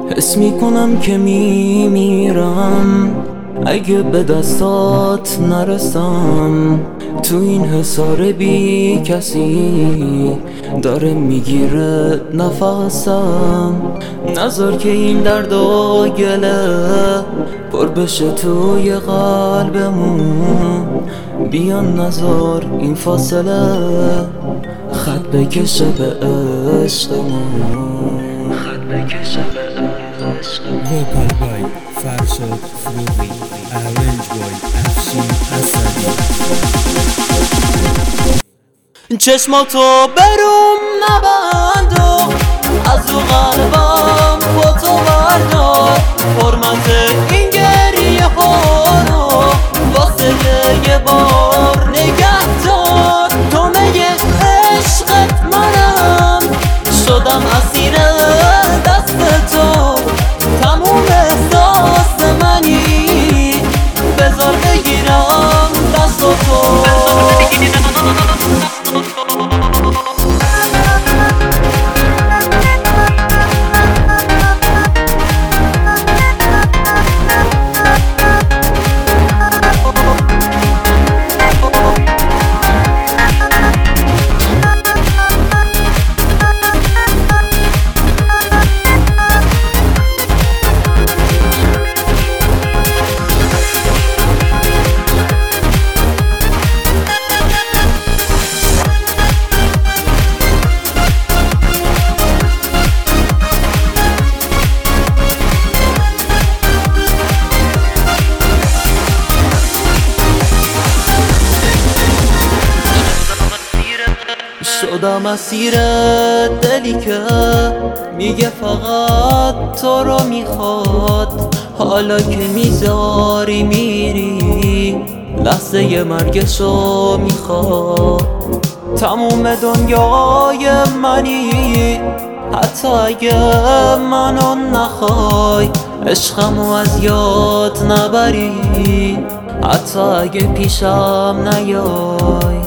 حس میکنم که میمیرم اگه به دستات نرسم. تو این حصار بی کسی داره میگیره نفسم. نذار که این درد و گله پر بشه توی قلبمون. بیان نذار این فاصله خط بکشه به عشقمون. Vocal by Farshad Froughi, arranged by Afshin Asadi. چشماتو بروم نبند و از رو قلبم خودتو بردار. حرمت این گریه ها رو واسه یه بار نگه دار. تو میگه عشقت منم شدم اسیر دست تو. تموم احساس منی بذار بگیرم دست تو. شدم اسیر دلی که میگه فقط تو رو میخواد. حالا که میذاری میری لحظه مرگشو میخواد. تموم دنیای منی حتی اگه منو نخوای. عشقمو از یاد نبری حتی اگه پیشم نیای.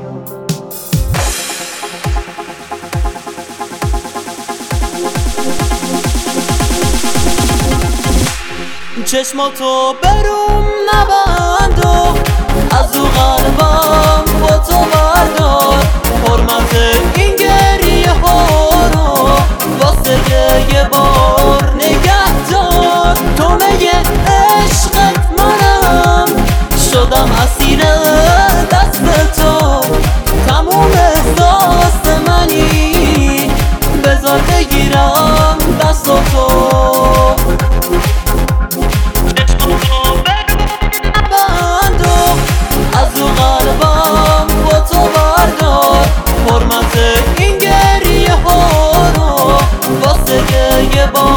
چشماتو بروم نبند و از رو قلبم خودتو بردار. حرمت این گریه ها رو واسه یه بار نگه دار. تو میگه عشقت منم شدم اسیر دست تو. تموم احساس منی بذار بگیرم دست تو. حرمت این گریه ها رو واسه یه بار